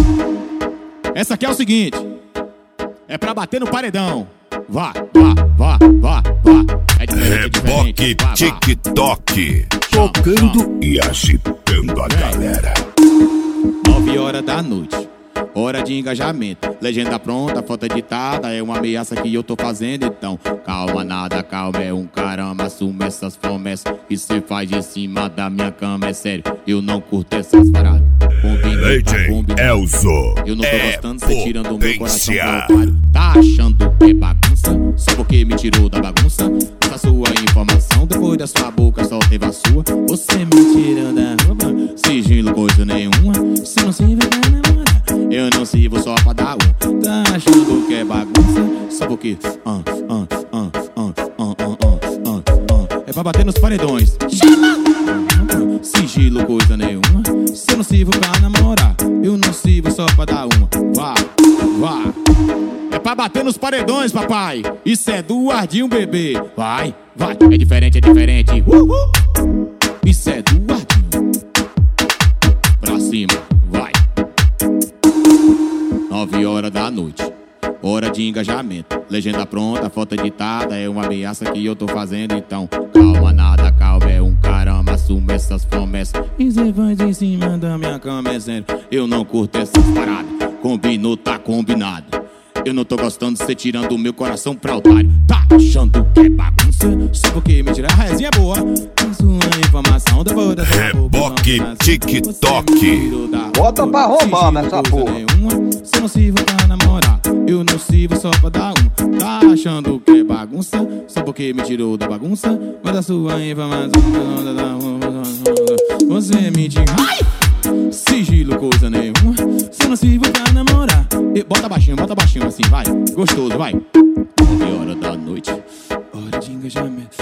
Essa aqui é o seguinte, é pra bater no paredão. Vá. É Reboque TikTok, tocando e agitando a galera. 9 horas da noite, hora de engajamento. Legenda pronta, foto editada, é uma ameaça que eu tô fazendo. Então, calma nada, calma, é um caramba. Assume essas promessas que cê faz em cima da minha cama. É sério, eu não curto essas paradas. Legend Elzo, eu não tô gostando, cê tirando o meu coração pro otário. Tá achando que é bagunça, só porque me tirou da bagunça. Essa sua informação, depois da sua boca só teve a sua. Você me tirando da roupa, sigilo coisa nenhuma. Se não se vê pra namorar, eu não sirvo só pra dar um. Tá achando que é bagunça, só porque é pra bater nos paredões. Chama! Sigilo coisa nenhuma. Se eu não sirvo pra namorar, eu não sirvo só pra dar uma. Vá. É pra bater nos paredões, papai. Isso é do Ardinho, bebê. Vai. É diferente. Isso é do Ardinho. Pra cima, vai. 9 horas da noite, hora de engajamento. Legenda pronta, foto editada, é uma ameaça que eu tô fazendo. Então, calma nada, calma, é um caramba. Assume essas promessas e cê faz em cima da minha cama. É sério, eu não curto essas paradas. Combinou, tá combinado. Eu não tô gostando de cê tirando o meu coração pra otário. Tá achando que é bagunça, só porque me tira a resenha boa. A sua informação depois da sua boca. Reboque TikTok, bota pra roubar nessa porra. Se eu não sirvo pra namorar, eu não sirvo só pra dar um. Tá achando que é bagunça, só porque me tirou da bagunça. Mas a sua informação, você me tira. Ai! Sigilo coisa nenhuma. Se eu não sirvo pra namorar, bota baixinho assim, vai. Gostoso, vai. 9 horas da noite, hora de engajamento.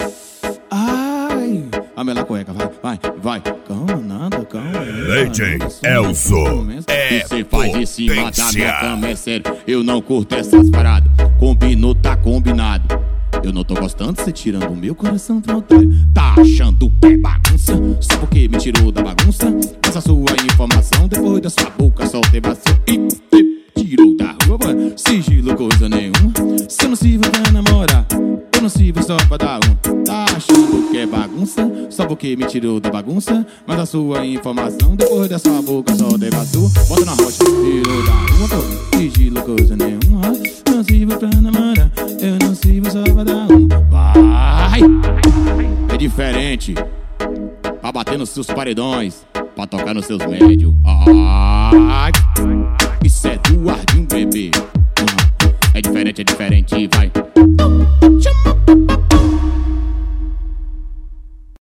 Ai, a mela cueca, vai. Calma nada, calma. Legend Elzo, é você faz em cima da minha cama, é sério, eu não curto essas paradas. Combinou, tá combinado. Eu não tô gostando de cê tirando o meu coração pro otário. Tá achando que é bagunça, só porque me tirou da bagunça. Essa sua informação, depois da sua boca só teve a sua. E tirou da rua, sigilo coisa nenhuma. Se eu não sirvo pra namorar, eu não sirvo só pra dar um. Tá achando que é bagunça, só porque me tirou da bagunça. Mas a sua informação, depois da sua boca só teve a sua. Bota na rocha, tirou da rua, sigilo coisa nenhuma. Não sirvo pra namorar, eu não sirvo só pra dar um. Vai! É diferente, pra bater nos seus paredões, pra tocar nos seus médios. Ai! Isso é do Ardinho, bebê. É diferente, vai.